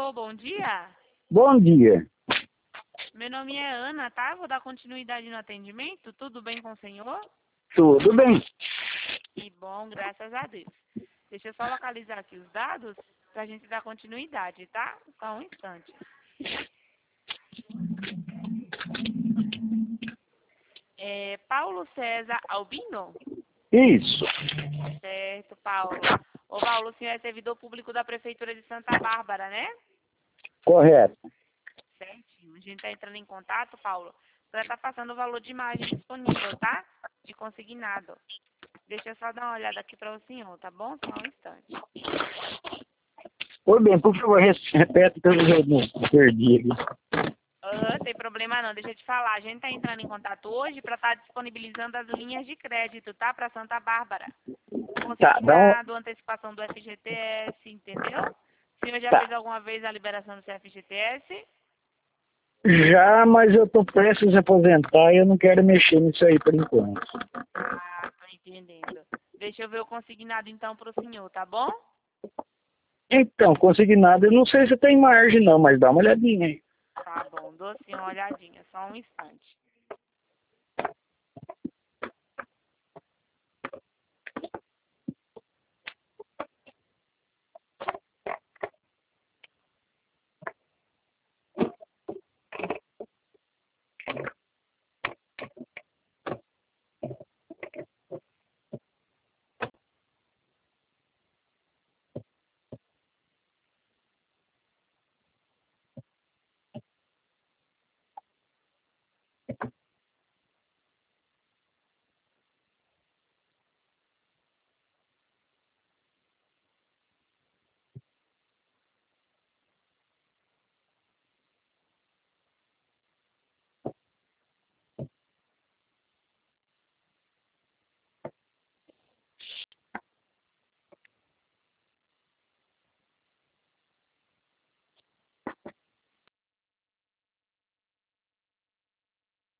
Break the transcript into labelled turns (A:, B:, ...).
A: Alô, bom dia.
B: Bom dia.
A: Meu nome é Ana, tá? Vou dar continuidade no atendimento. Tudo bem com o senhor?
B: Tudo bem?
A: Que bom, graças a Deus. Deixa eu só localizar aqui os dados pra gente dar continuidade, tá? Só um instante. Paulo César Albino?
B: Isso.
A: Certo, Paulo. Ô, Paulo, o senhor é servidor público da Prefeitura de Santa Bárbara, né?
B: Correto.
A: Certinho. A gente tá entrando em contato, Paulo, para estar passando o valor de imagem disponível, tá? De consignado. Deixa eu só dar uma olhada aqui para o senhor, tá bom? Só um instante.
B: Oi, bem, por favor, repete que eu não perdi aqui.
A: Tem problema não, deixa eu te falar. A gente tá entrando em contato hoje para estar disponibilizando as linhas de crédito, tá? Para Santa Bárbara.
B: Tá,
A: Consignado, antecipação do FGTS, entendeu? O senhor já
B: tá.
A: fez alguma vez a liberação do FGTS?
B: Já, mas eu tô prestes a aposentar e eu não quero mexer nisso aí por enquanto.
A: Ah, tô entendendo. Deixa eu ver o consignado então pro senhor, tá bom?
B: Então, consignado, eu não sei se tem margem não, mas dá uma olhadinha aí.
A: Tá bom, dou sim uma olhadinha, só um instante.